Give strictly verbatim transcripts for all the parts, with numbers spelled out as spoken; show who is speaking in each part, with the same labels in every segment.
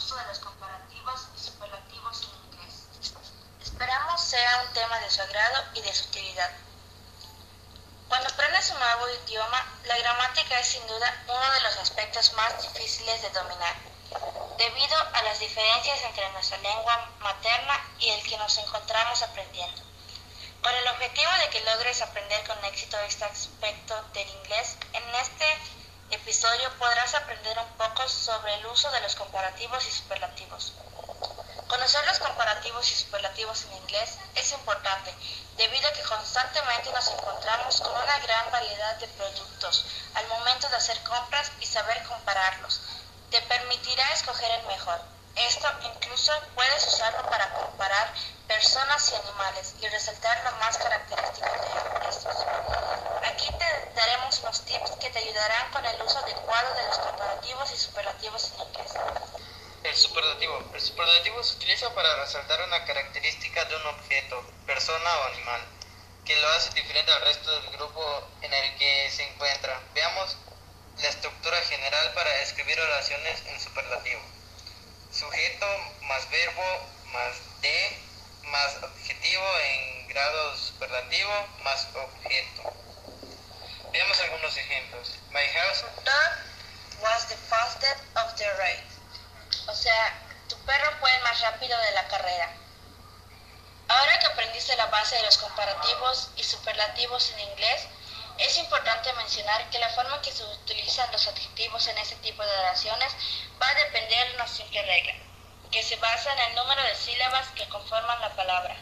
Speaker 1: uso de los comparativos y superlativos en inglés. Esperamos sea un tema de su agrado y de su utilidad. Cuando aprendes un nuevo idioma, la gramática es sin duda uno de los aspectos más difíciles de dominar, debido a las diferencias entre nuestra lengua materna y el que nos encontramos aprendiendo. Con el objetivo de que logres aprender con éxito este aspecto del inglés, en este episodio podrás aprender un poco sobre el uso de los comparativos y superlativos. Conocer los comparativos y superlativos en inglés es importante, debido a que constantemente nos encontramos con una gran variedad de productos al momento de hacer compras y saber compararlos. Te permitirá escoger el mejor. Esto incluso puedes usarlo para comparar personas y animales y resaltar lo más característico de estos. Aquí te daremos unos tips que te ayudarán con el uso adecuado de los comparativos y superlativos en inglés.
Speaker 2: El superlativo. El superlativo se utiliza para resaltar una característica de un objeto, persona o animal, que lo hace diferente al resto del grupo en el que se encuentra. Veamos la estructura general para escribir oraciones en superlativo. Sujeto más verbo más de más adjetivo en grado superlativo más objeto. Veamos algunos ejemplos. My house
Speaker 1: Dog was the fastest of the race. O sea, tu perro fue el más rápido de la carrera. Ahora que aprendiste la base de los comparativos y superlativos en inglés, es importante mencionar que la forma en que se utilizan los adjetivos en este tipo de oraciones va a depender de una simple regla, que se basa en el número de sílabas que conforman la palabra.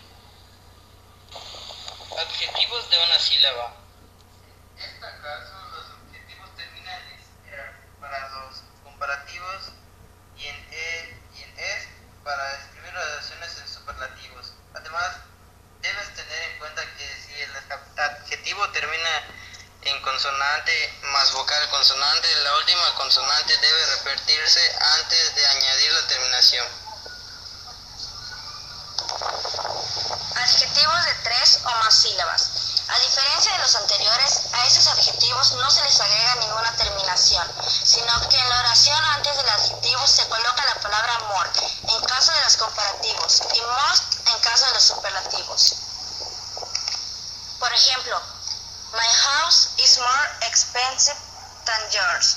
Speaker 2: Adjetivos de una sílaba. En este caso, los adjetivos terminan en er para los comparativos y en e y en es para escribir oraciones en superlativos. Además, debes tener en cuenta que si el adjetivo termina en consonante más vocal consonante, la última consonante debe repetirse antes de añadir la terminación.
Speaker 1: Adjetivos de tres o más sílabas. A diferencia de los anteriores, a estos adjetivos no se les agrega ninguna terminación, sino que en la oración antes del adjetivo se coloca la palabra more en caso de los comparativos y most en caso de los superlativos. Por ejemplo, my house is more expensive than yours.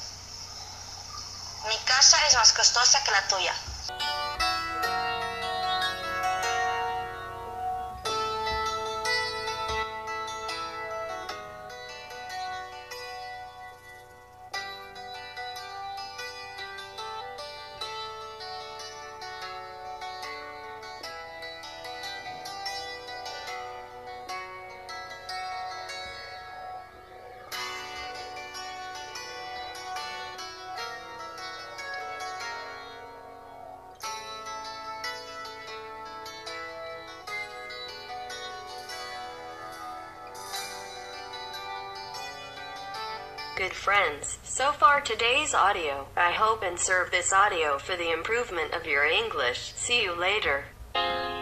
Speaker 1: Mi casa es más costosa que la tuya.
Speaker 3: Good friends, so far today's audio. I hope and serve this audio for the improvement of your English. See you later.